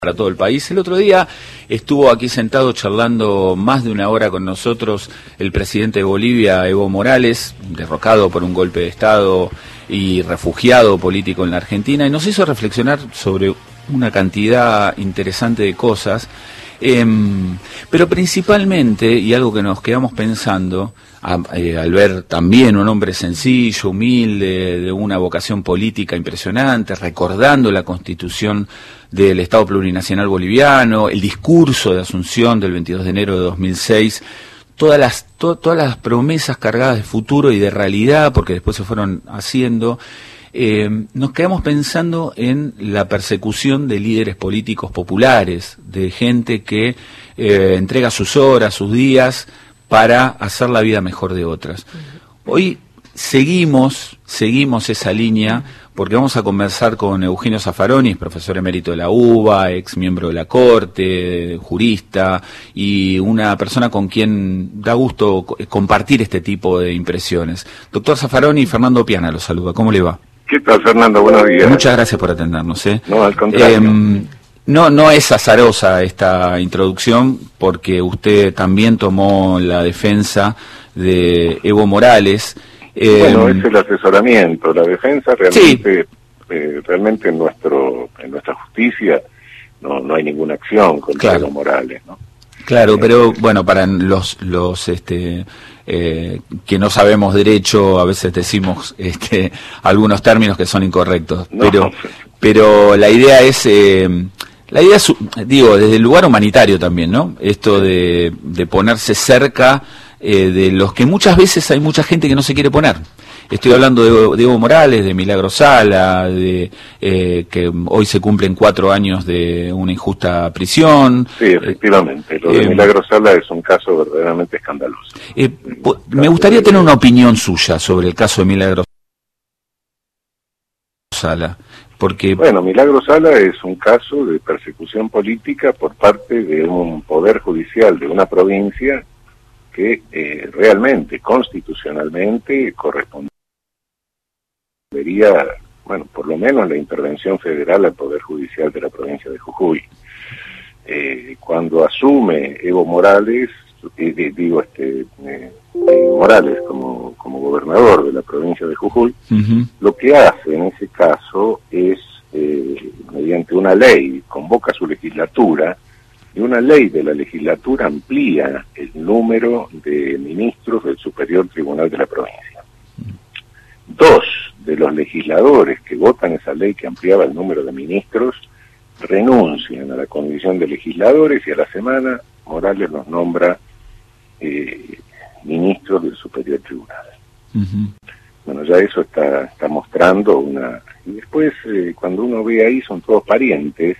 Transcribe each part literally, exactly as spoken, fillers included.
para todo el país. El otro día estuvo aquí sentado charlando más de una hora con nosotros el presidente de Bolivia, Evo Morales, derrocado por un golpe de Estado y refugiado político en la Argentina, y nos hizo reflexionar sobre una cantidad interesante de cosas, eh, pero principalmente, y algo que nos quedamos pensando, a, eh, al ver también un hombre sencillo, humilde, de una vocación política impresionante, recordando la Constitución del Estado Plurinacional Boliviano, el discurso de Asunción del veintidós de enero de dos mil seis, todas las, to, todas las promesas cargadas de futuro y de realidad, porque después se fueron haciendo, eh, nos quedamos pensando en la persecución de líderes políticos populares, de gente que eh, entrega sus horas, sus días, para hacer la vida mejor de otras. Hoy seguimos, seguimos esa línea, porque vamos a conversar con Eugenio Zaffaroni, profesor emérito de la U B A, ex miembro de la Corte, jurista, y una persona con quien da gusto compartir este tipo de impresiones. Doctor Zaffaroni, Fernando Piana lo saluda. ¿Cómo le va? ¿Qué tal, Fernando? Buenos días. Muchas gracias por atendernos. ¿eh? No, al contrario. Eh, no, no es azarosa esta introducción, porque usted también tomó la defensa de Evo Morales. Eh, bueno, es el asesoramiento, la defensa realmente, sí. eh, realmente en nuestro, en nuestra justicia no, no hay ninguna acción contra claro. Evo Morales, ¿no? Claro, pero bueno, para los los este eh, que no sabemos derecho, a veces decimos este algunos términos que son incorrectos, no. pero pero la idea es eh, la idea es, digo, desde el lugar humanitario también, ¿no? Esto de de ponerse cerca Eh, de los que muchas veces hay mucha gente que no se quiere poner. Estoy hablando de, de Evo Morales, de Milagro Sala, de eh, que hoy se cumplen cuatro años de una injusta prisión. Sí, efectivamente. Lo de eh, Milagro Sala es un caso verdaderamente escandaloso. Eh, me gustaría tener una opinión suya sobre el caso de Milagro Sala. Porque... Bueno, Milagro Sala es un caso de persecución política por parte de un poder judicial de una provincia que eh, realmente, constitucionalmente, correspondería, bueno, por lo menos la intervención federal al Poder Judicial de la provincia de Jujuy. Eh, cuando asume Evo Morales, eh, digo, este eh, eh, Morales como, como gobernador de la provincia de Jujuy, uh-huh. lo que hace en ese caso es, eh, mediante una ley, convoca a su legislatura, y una ley de la legislatura amplía el número de ministros del Superior Tribunal de la provincia. Dos de los legisladores que votan esa ley que ampliaba el número de ministros renuncian a la condición de legisladores y a la semana Morales los nombra eh, ministros del Superior Tribunal. Uh-huh. Bueno, ya eso está, está mostrando una... Y después, eh, cuando uno ve ahí, son todos parientes.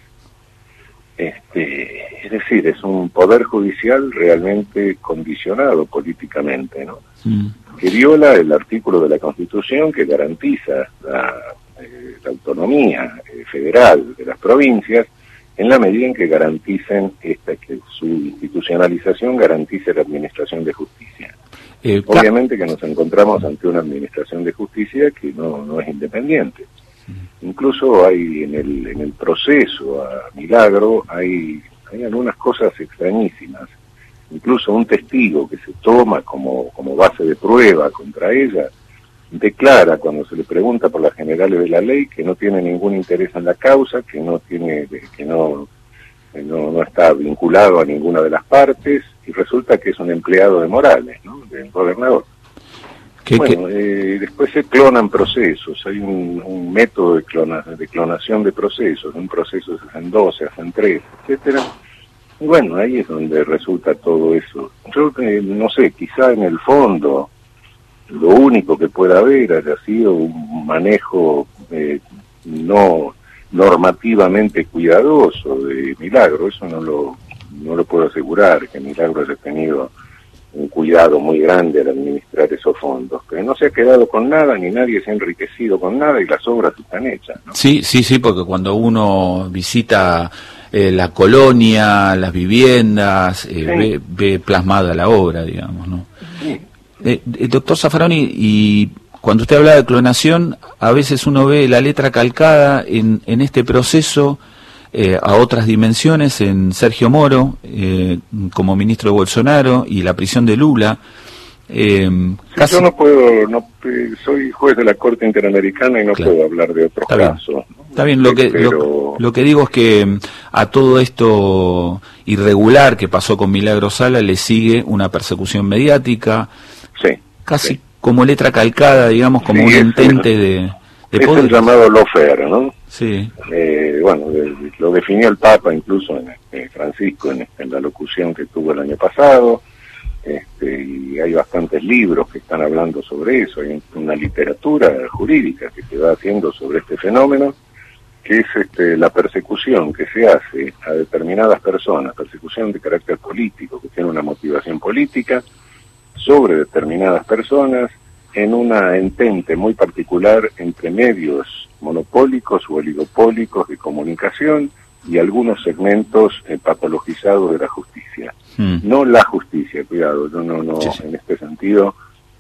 Este, es decir, es un poder judicial realmente condicionado políticamente, ¿no? Mm. Que viola el artículo de la Constitución que garantiza la, eh, la autonomía eh, federal de las provincias en la medida en que garanticen esta, que su institucionalización garantice la administración de justicia. Eh, Obviamente que nos encontramos ante una administración de justicia que no, no es independiente. Incluso hay en el en el proceso a Milagro hay hay algunas cosas extrañísimas. Incluso un testigo que se toma como como base de prueba contra ella declara, cuando se le pregunta por las generales de la ley, que no tiene ningún interés en la causa, que no tiene que no que no, no está vinculado a ninguna de las partes, y resulta que es un empleado de Morales, ¿no? Del gobernador. ¿Qué, bueno, qué? Eh, después se clonan procesos, hay un, un método de, clona, de clonación de procesos, un proceso se hacen dos, se hacen tres, etcétera. Y bueno, ahí es donde resulta todo eso. Yo eh, no sé, quizá en el fondo lo único que pueda haber haya sido un manejo eh, no normativamente cuidadoso de Milagro, eso no lo, no lo puedo asegurar, que Milagro haya tenido un cuidado muy grande al administrar esos fondos, pero no se ha quedado con nada, ni nadie se ha enriquecido con nada, y las obras están hechas, ¿no? Sí, sí, sí, porque cuando uno visita eh, la colonia, las viviendas, eh, sí. ve, ve plasmada la obra, digamos, ¿no? Sí. Eh, eh, doctor Zaffaroni, y cuando usted habla de clonación, a veces uno ve la letra calcada en, en este proceso eh, a otras dimensiones en Sergio Moro, eh, como ministro de Bolsonaro, y la prisión de Lula. Eh, sí, casi... Yo no puedo, no, soy juez de la Corte Interamericana y no claro. puedo hablar de otros Está casos. Bien. ¿no? Está bien, lo que, Pero... lo, lo que digo es que a todo esto irregular que pasó con Milagro Sala le sigue una persecución mediática, sí, casi sí. como letra calcada, digamos, como sí, un intente de, de es poder. el llamado lawfare, ¿no? Sí. Eh, bueno, lo definió el Papa incluso en eh, Francisco en, en la locución que tuvo el año pasado. Este, y hay bastantes libros que están hablando sobre eso, hay una literatura jurídica que se va haciendo sobre este fenómeno, que es este, la persecución que se hace a determinadas personas, persecución de carácter político, que tiene una motivación política, sobre determinadas personas, en una entente muy particular entre medios monopólicos o oligopólicos de comunicación y algunos segmentos eh, patologizados de la justicia. Mm. No la justicia, cuidado, yo no, no, sí, sí. en este sentido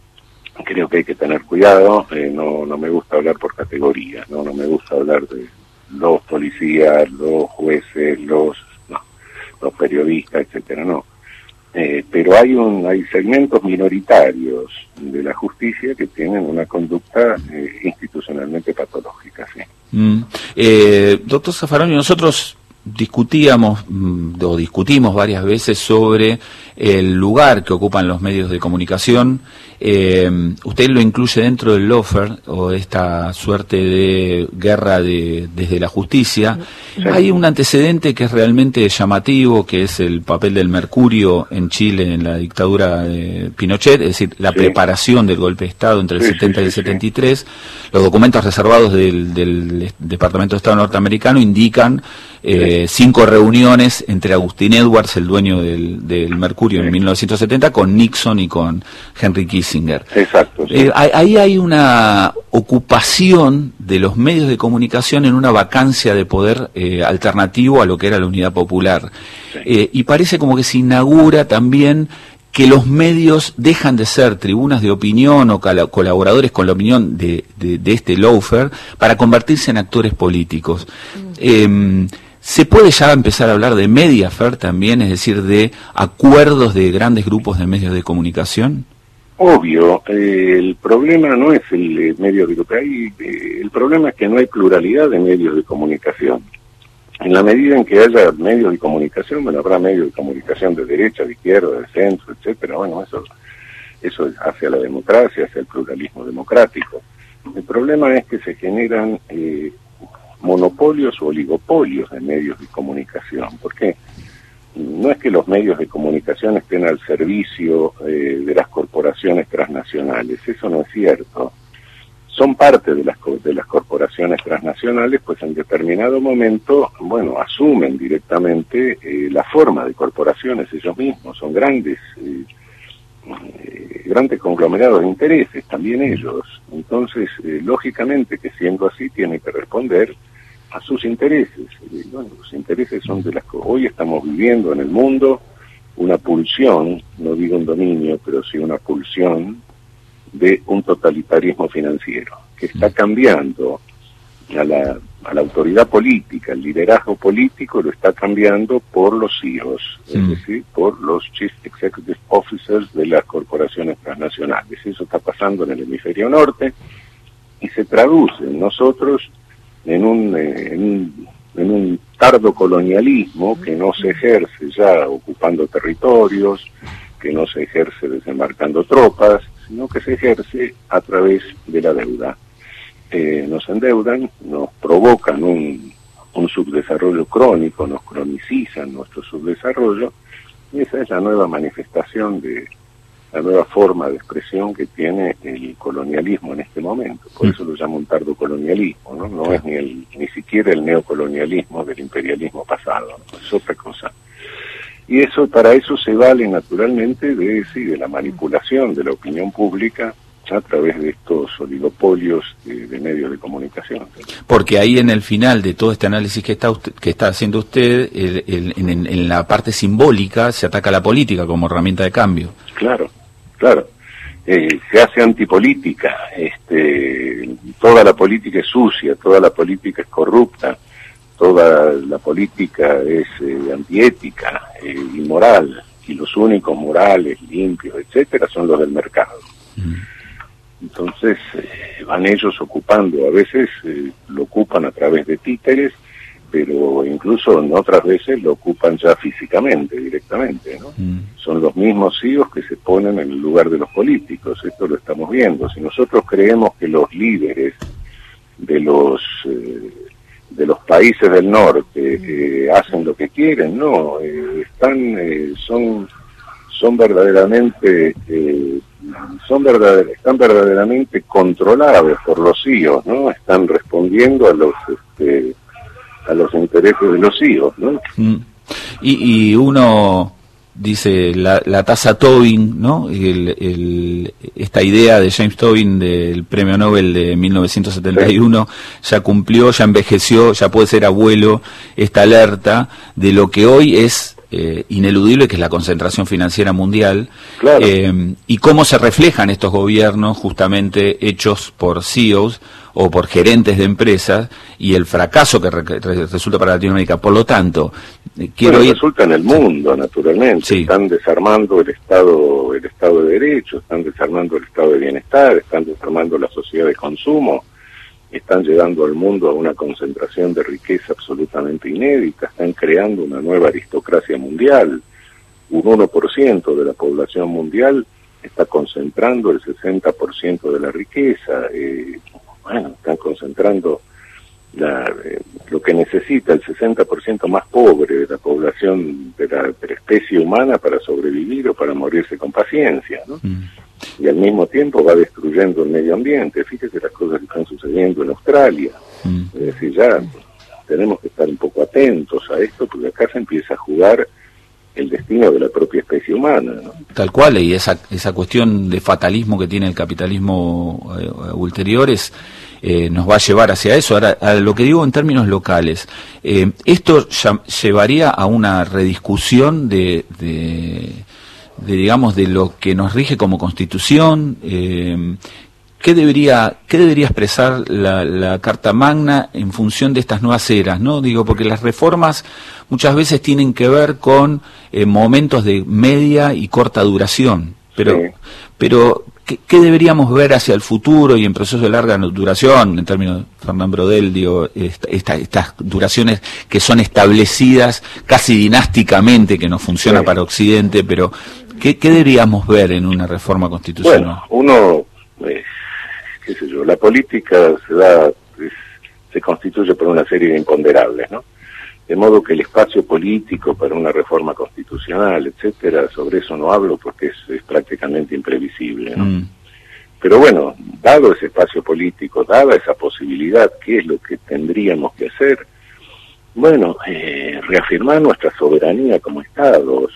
creo que hay que tener cuidado, eh, no, no me gusta hablar por categorías, no, no me gusta hablar de los policías, los jueces, los, no, los periodistas, etcétera, no. Eh, pero hay un, hay segmentos minoritarios de la justicia que tienen una conducta eh, institucionalmente patológica, sí. Mm. Eh, doctor Zaffaroni, nosotros discutíamos o discutimos varias veces sobre el lugar que ocupan los medios de comunicación. Eh, usted lo incluye dentro del lawfare o esta suerte de guerra de, desde la justicia. Sí. Hay un antecedente que es realmente llamativo, que es el papel del Mercurio en Chile en la dictadura de Pinochet, es decir, la sí. preparación del golpe de Estado entre el sí, setenta sí, y el sí, setenta y tres. Sí. Los documentos reservados del, del Departamento de Estado norteamericano indican eh, sí. cinco reuniones entre Agustín Edwards, el dueño del, del Mercurio, sí. en mil novecientos setenta, con Nixon y con Henry Kissinger. Exacto. Sí. Eh, ahí hay una ocupación de los medios de comunicación en una vacancia de poder eh, alternativo a lo que era la Unidad Popular. Sí. Eh, y parece como que se inaugura también que los medios dejan de ser tribunas de opinión o colaboradores con la opinión de, de, de este lawfare para convertirse en actores políticos. Mm. Eh, ¿Se puede ya empezar a hablar de Mediafare también, es decir, de acuerdos de grandes grupos de medios de comunicación? Obvio, eh, el problema no es el eh, medio de hay, eh, el problema es que no hay pluralidad de medios de comunicación. En la medida en que haya medios de comunicación, bueno, habrá medios de comunicación de derecha, de izquierda, de centro, etcétera. Bueno, eso, eso es hacia la democracia, hacia el pluralismo democrático. El problema es que se generan eh, monopolios o oligopolios de medios de comunicación. ¿Por qué? No es que los medios de comunicación estén al servicio eh, de las corporaciones transnacionales, eso no es cierto. Son parte de las, de las corporaciones transnacionales, pues en determinado momento, bueno, asumen directamente eh, la forma de corporaciones ellos mismos, son grandes, eh, eh, grandes conglomerados de intereses, también ellos. Entonces, eh, lógicamente que siendo así, tienen que responder a sus intereses. Eh, bueno, los intereses son de las que hoy estamos viviendo en el mundo, una pulsión, no digo un dominio, pero sí una pulsión de un totalitarismo financiero, que está cambiando a la, a la autoridad política, el liderazgo político lo está cambiando por los C E Os, sí. es decir, por los Chief Executive Officers de las corporaciones transnacionales. Eso está pasando en el hemisferio norte y se traduce en nosotros en un, en un, en un tardo colonialismo que no se ejerce ya ocupando territorios, que no se ejerce desembarcando tropas, sino que se ejerce a través de la deuda. Eh, nos endeudan, nos provocan un, un subdesarrollo crónico, nos cronicizan nuestro subdesarrollo, y esa es la nueva manifestación de la nueva forma de expresión que tiene el colonialismo en este momento. Por eso lo llamo un tardo colonialismo, ¿no? No es ni el, ni siquiera el neocolonialismo del imperialismo pasado, ¿no? Es otra cosa. Y eso, para eso se vale naturalmente de, sí, de la manipulación de la opinión pública a través de estos oligopolios de, de medios de comunicación. Porque ahí en el final de todo este análisis que está usted, que está haciendo usted, el, el, en, en la parte simbólica se ataca a la política como herramienta de cambio. Claro, claro. Eh, se hace antipolítica, este, toda la política es sucia, toda la política es corrupta, toda la política es eh, antiética, eh, inmoral, y los únicos morales, limpios, etcétera, son los del mercado. Mm. Entonces eh, van ellos ocupando, a veces eh, lo ocupan a través de títeres, pero incluso en otras veces lo ocupan ya físicamente, directamente, ¿no? Mm. Son los mismos C E Os que se ponen en el lugar de los políticos, esto lo estamos viendo. Si nosotros creemos que los líderes de los eh, de los países del norte eh, hacen lo que quieren, no, eh, están eh, son son verdaderamente eh, son verdader, están verdaderamente controlados por los C E Os, ¿no? Están respondiendo a los este, a los intereses de los C E Os, ¿no? Mm. Y, y uno dice la, la tasa Tobin, ¿no? El, el, esta idea de James Tobin del premio Nobel de mil novecientos setenta y uno, sí, ya cumplió, ya envejeció, ya puede ser abuelo, esta alerta de lo que hoy es eh, ineludible, que es la concentración financiera mundial. Claro. eh, y cómo se reflejan estos gobiernos justamente hechos por C E Os o por gerentes de empresas, y el fracaso que re resulta para Latinoamérica. Por lo tanto, eh, quiero bueno, ir... resulta en el mundo, naturalmente. Sí. Están desarmando el Estado, el Estado de Derecho, están desarmando el Estado de Bienestar, están desarmando la sociedad de consumo, están llevando al mundo a una concentración de riqueza absolutamente inédita, están creando una nueva aristocracia mundial. Un uno por ciento de la población mundial está concentrando el sesenta por ciento de la riqueza. Eh, bueno, están concentrando la, eh, lo que necesita el sesenta por ciento más pobre de la población de la, de la especie humana para sobrevivir o para morirse con paciencia, ¿no? Mm. Y al mismo tiempo va destruyendo el medio ambiente. Fíjese las cosas que están sucediendo en Australia. Mm. Es decir, ya tenemos que estar un poco atentos a esto, porque acá se empieza a jugar el destino de la propia especie humana, ¿no? Tal cual, y esa esa cuestión de fatalismo que tiene el capitalismo eh, ulterior es, eh, nos va a llevar hacia eso. Ahora, a lo que digo en términos locales, eh, esto ya, llevaría a una rediscusión de, de, de, digamos, de lo que nos rige como Constitución. eh, ¿Qué debería, qué debería expresar la, la Carta Magna en función de estas nuevas eras, ¿no? Digo, porque las reformas muchas veces tienen que ver con eh, momentos de media y corta duración, pero, sí. pero ¿qué, ¿qué deberíamos ver hacia el futuro y en procesos de larga duración, en términos de Fernán Brodel, digo, esta, esta, estas duraciones que son establecidas casi dinásticamente, que no funciona sí. para Occidente, pero ¿qué, ¿qué deberíamos ver en una reforma constitucional? Bueno, uno... Eh... qué sé yo, la política se da, es, se constituye por una serie de imponderables, ¿no? De modo que el espacio político para una reforma constitucional, etcétera, sobre eso no hablo porque es, es prácticamente imprevisible, ¿no? Mm. Pero bueno, dado ese espacio político, dada esa posibilidad, ¿qué es lo que tendríamos que hacer? Bueno, eh, reafirmar nuestra soberanía como Estados,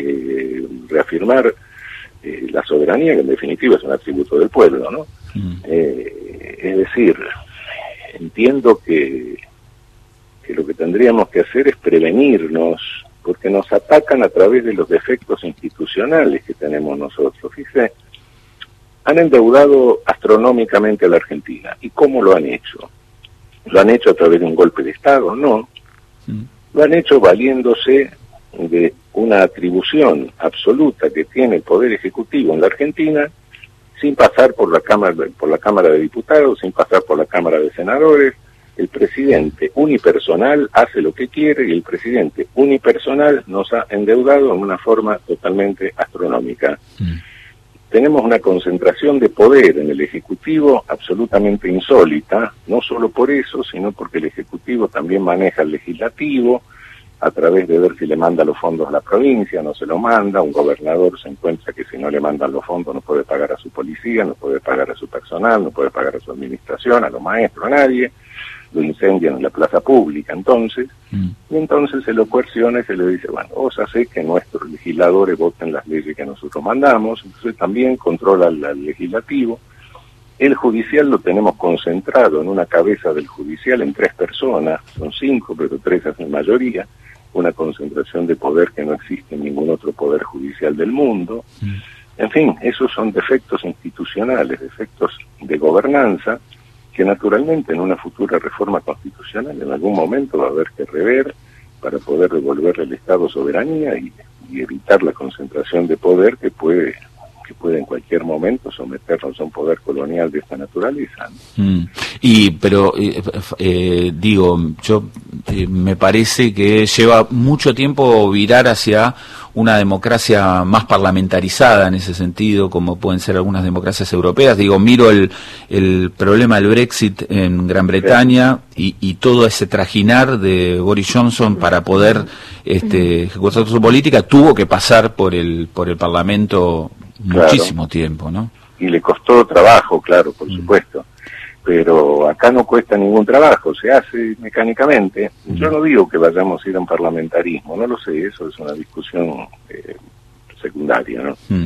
eh, reafirmar eh, la soberanía, que en definitiva es un atributo del pueblo, ¿no? Mm. Eh, es decir, entiendo que, que lo que tendríamos que hacer es prevenirnos, porque nos atacan a través de los defectos institucionales que tenemos nosotros. Fíjese, han endeudado astronómicamente a la Argentina. ¿Y cómo lo han hecho? ¿Lo han hecho a través de un golpe de Estado? No. Mm. Lo han hecho valiéndose de una atribución absoluta que tiene el Poder Ejecutivo en la Argentina, sin pasar por la Cámara, por la Cámara de Diputados, sin pasar por la Cámara de Senadores. El presidente unipersonal hace lo que quiere y el presidente unipersonal nos ha endeudado en una forma totalmente astronómica. Mm. Tenemos una concentración de poder en el Ejecutivo absolutamente insólita, no solo por eso, sino porque el Ejecutivo también maneja el Legislativo, a través de ver si le manda los fondos a la provincia, no se lo manda. Un gobernador se encuentra que si no le mandan los fondos no puede pagar a su policía, no puede pagar a su personal, no puede pagar a su administración, a los maestros, a nadie. Lo incendian en la plaza pública, entonces. Mm. Y entonces se lo coerciona y se le dice, bueno, vos hacés que nuestros legisladores voten las leyes que nosotros mandamos, entonces también controla al legislativo. El judicial lo tenemos concentrado en una cabeza del judicial en tres personas, son cinco, pero tres hacen mayoría. Una concentración de poder que no existe en ningún otro poder judicial del mundo. Mm. En fin, esos son defectos institucionales, defectos de gobernanza, que naturalmente en una futura reforma constitucional en algún momento va a haber que rever para poder devolverle al Estado soberanía y, y evitar la concentración de poder que puede que puede en cualquier momento someternos a un poder colonial de esta naturaleza. Mm. Y pero eh, eh, digo, yo eh, me parece que lleva mucho tiempo virar hacia una democracia más parlamentarizada en ese sentido, como pueden ser algunas democracias europeas. Digo, miro el, el problema del Brexit en Gran Bretaña y, y todo ese trajinar de Boris Johnson para poder este, ejecutar su política tuvo que pasar por el por el Parlamento muchísimo claro. tiempo, ¿no? Y le costó trabajo, claro, por mm. supuesto. Pero acá no cuesta ningún trabajo, se hace mecánicamente. Mm. Yo no digo que vayamos a ir a un parlamentarismo, no lo sé, eso es una discusión eh, secundaria, ¿no? Mm.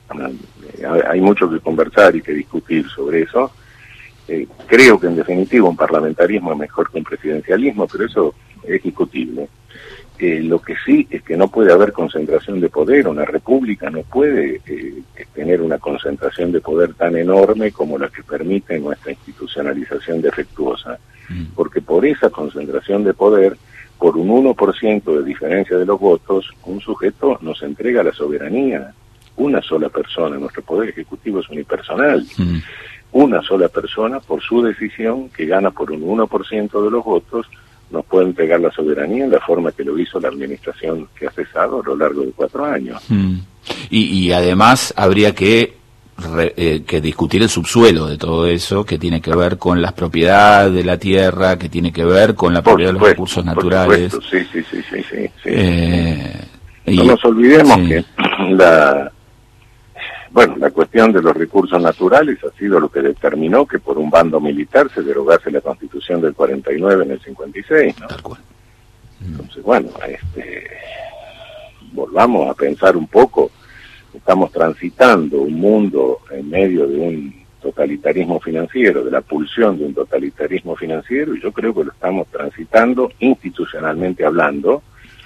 Hay mucho que conversar y que discutir sobre eso. Eh, creo que en definitiva un parlamentarismo es mejor que un presidencialismo, pero eso es discutible. Eh, lo que sí es que no puede haber concentración de poder, una república no puede eh, tener una concentración de poder tan enorme como la que permite nuestra institucionalización defectuosa, mm. porque por esa concentración de poder, por un uno por ciento de diferencia de los votos, un sujeto nos entrega la soberanía, una sola persona, nuestro poder ejecutivo es unipersonal, mm. una sola persona por su decisión que gana por un uno por ciento de los votos, nos puede entregar la soberanía en la forma que lo hizo la administración que ha cesado a lo largo de cuatro años. Mm. Y, y además habría que, re, eh, que discutir el subsuelo de todo eso, que tiene que ver con las propiedades de la tierra, que tiene que ver con la propiedad de los recursos naturales. Por supuesto, sí, sí, sí, sí, sí. Eh, no y, nos olvidemos sí. que la... Bueno, la cuestión de los recursos naturales ha sido lo que determinó que por un bando militar se derogase la Constitución del cuarenta y nueve en el cincuenta y seis, ¿no? Tal cual. Mm. Entonces, bueno, este, volvamos a pensar un poco. Estamos transitando un mundo en medio de un totalitarismo financiero, de la pulsión de un totalitarismo financiero, y yo creo que lo estamos transitando institucionalmente hablando,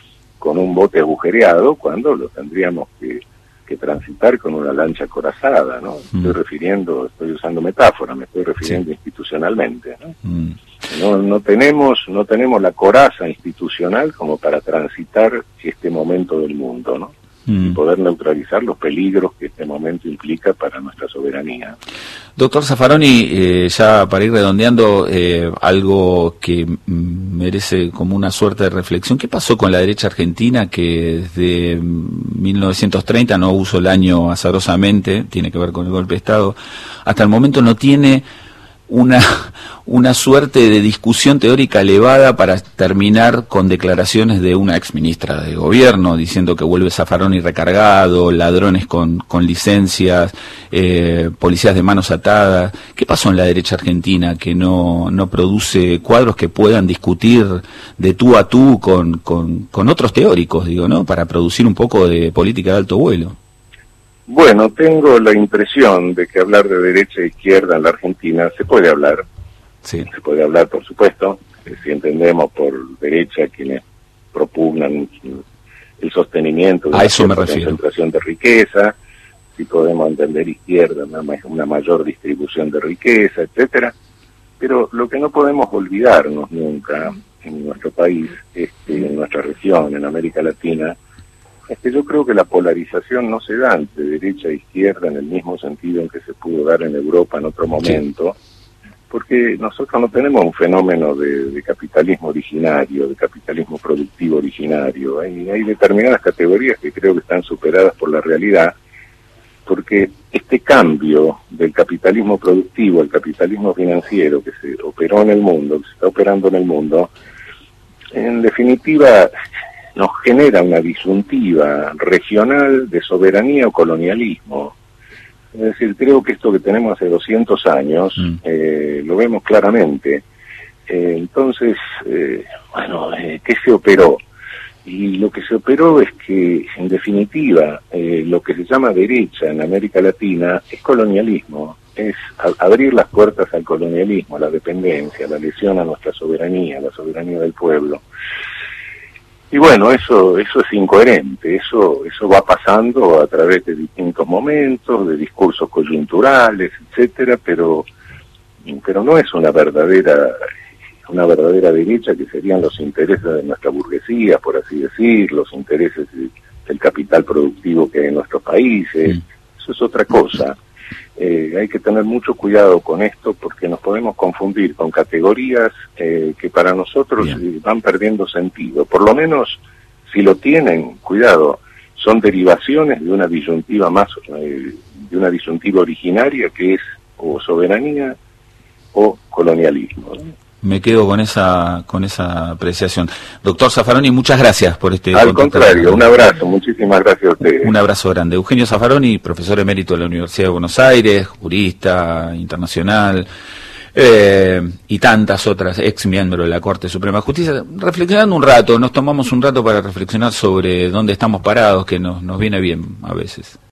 con un bote agujereado, cuando lo tendríamos que que transitar con una lancha acorazada, ¿no? Mm. Estoy refiriendo, estoy usando metáfora, me estoy refiriendo sí. institucionalmente, ¿no? Mm. No, no tenemos, no tenemos la coraza institucional como para transitar este momento del mundo, ¿no? Mm. Y poder neutralizar los peligros que este momento implica para nuestra soberanía. Doctor Zaffaroni, eh, ya para ir redondeando, eh, algo que merece como una suerte de reflexión. ¿Qué pasó con la derecha argentina que desde mil novecientos treinta, no uso el año azarosamente, tiene que ver con el golpe de Estado, hasta el momento no tiene una una suerte de discusión teórica elevada para terminar con declaraciones de una exministra de gobierno diciendo que vuelve Zaffaroni recargado, ladrones con, con licencias, eh, policías de manos atadas? ¿Qué pasó en la derecha argentina que no, no produce cuadros que puedan discutir de tú a tú con, con, con otros teóricos, digo, ¿no? Para producir un poco de política de alto vuelo. Bueno, tengo la impresión de que hablar de derecha e izquierda en la Argentina se puede hablar. Sí. Se puede hablar, por supuesto, eh, si entendemos por derecha quienes propugnan el sostenimiento de a eso me refiero. Concentración de riqueza, si podemos entender izquierda, una, una mayor distribución de riqueza, etcétera. Pero lo que no podemos olvidarnos nunca en nuestro país, este, en nuestra región, en América Latina, es que yo creo que la polarización no se da entre derecha e izquierda en el mismo sentido en que se pudo dar en Europa en otro momento, sí. porque nosotros no tenemos un fenómeno de, de capitalismo originario, de capitalismo productivo originario. Hay, hay determinadas categorías que creo que están superadas por la realidad, porque este cambio del capitalismo productivo al capitalismo financiero que se operó en el mundo, que se está operando en el mundo, en definitiva nos genera una disyuntiva regional de soberanía o colonialismo. Es decir, creo que esto que tenemos hace doscientos años, mm. eh, lo vemos claramente. Eh, entonces, eh, bueno, eh, ¿qué se operó? Y lo que se operó es que, en definitiva, eh, lo que se llama derecha en América Latina es colonialismo, es a- abrir las puertas al colonialismo, a la dependencia, a la lesión a nuestra soberanía, a la soberanía del pueblo. Y bueno, eso eso es incoherente, eso eso va pasando a través de distintos momentos, de discursos coyunturales, etcétera, pero pero no es una verdadera una verdadera derecha, que serían los intereses de nuestra burguesía, por así decir, los intereses de, del capital productivo que hay en nuestros países. Mm. Eso es otra cosa. Eh, hay que tener mucho cuidado con esto, porque nos podemos confundir con categorías eh, que para nosotros Bien. van perdiendo sentido. Por lo menos, si lo tienen, cuidado, son derivaciones de una disyuntiva más, eh, de una disyuntiva originaria, que es o soberanía o colonialismo, ¿no? Me quedo con esa con esa apreciación. Doctor Zaffaroni, muchas gracias por este Al contrario, un abrazo, muchísimas gracias a ustedes. Un abrazo grande. Eugenio Zaffaroni, profesor emérito de la Universidad de Buenos Aires, jurista internacional, eh, y tantas otras, ex miembro de la Corte Suprema de Justicia. Reflexionando un rato, nos tomamos un rato para reflexionar sobre dónde estamos parados, que nos, nos viene bien a veces.